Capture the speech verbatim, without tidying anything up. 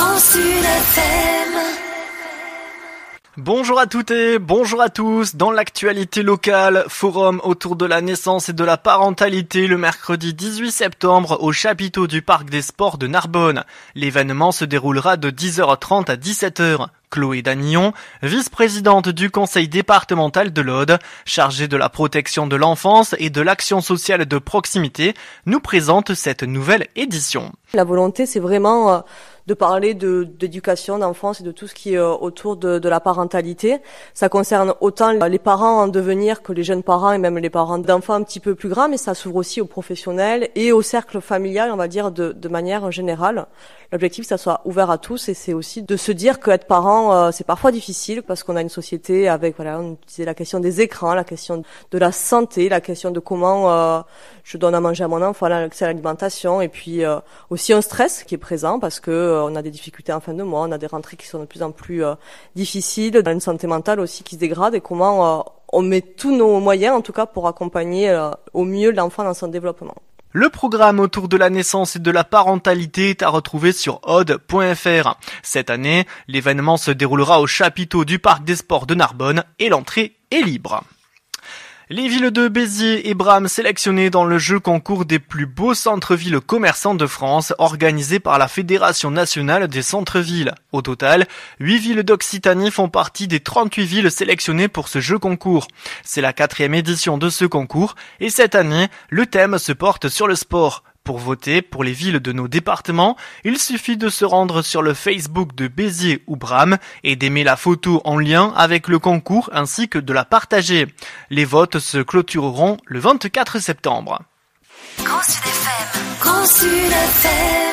Grand Sud F M. Bonjour à toutes et bonjour à tous. Dans l'actualité locale, forum autour de la naissance et de la parentalité le mercredi dix-huit septembre au chapiteau du Parc des Sports de Narbonne. L'événement se déroulera de dix heures trente à dix-sept heures. Chloé Danillon, vice-présidente du conseil départemental de l'Aude, chargée de la protection de l'enfance et de l'action sociale de proximité, nous présente cette nouvelle édition. La volonté, c'est vraiment euh, de parler de, d'éducation, d'enfance et de tout ce qui est euh, autour de, de la parentalité. Ça concerne autant les parents en devenir que les jeunes parents et même les parents d'enfants un petit peu plus grands, mais ça s'ouvre aussi aux professionnels et au cercle familial, on va dire, de, de manière générale. L'objectif, c'est que ça soit ouvert à tous et c'est aussi de se dire qu'être parent, euh, c'est parfois difficile parce qu'on a une société avec, voilà, on disait la question des écrans, la question de la santé, la question de comment euh, je donne à manger à mon enfant, l'accès à l'alimentation et puis euh, aussi un stress qui est présent parce que euh, on a des difficultés en fin de mois, on a des rentrées qui sont de plus en plus euh, difficiles, on a une santé mentale aussi qui se dégrade et comment euh, on met tous nos moyens en tout cas pour accompagner euh, au mieux l'enfant dans son développement. Le programme autour de la naissance et de la parentalité est à retrouver sur aude point f r. Cette année, l'événement se déroulera au chapiteau du Parc des Sports de Narbonne et l'entrée est libre. Les villes de Béziers et Bram sélectionnées dans le jeu concours des plus beaux centres-villes commerçants de France organisé par la Fédération nationale des centres-villes. Au total, huit villes d'Occitanie font partie des trente-huit villes sélectionnées pour ce jeu concours. C'est la quatrième édition de ce concours et cette année, le thème se porte sur le sport. Pour voter pour les villes de nos départements, il suffit de se rendre sur le Facebook de Béziers ou Bram et d'aimer la photo en lien avec le concours ainsi que de la partager. Les votes se clôtureront le vingt-quatre septembre. Grand Sud F M. Grand Sud F M.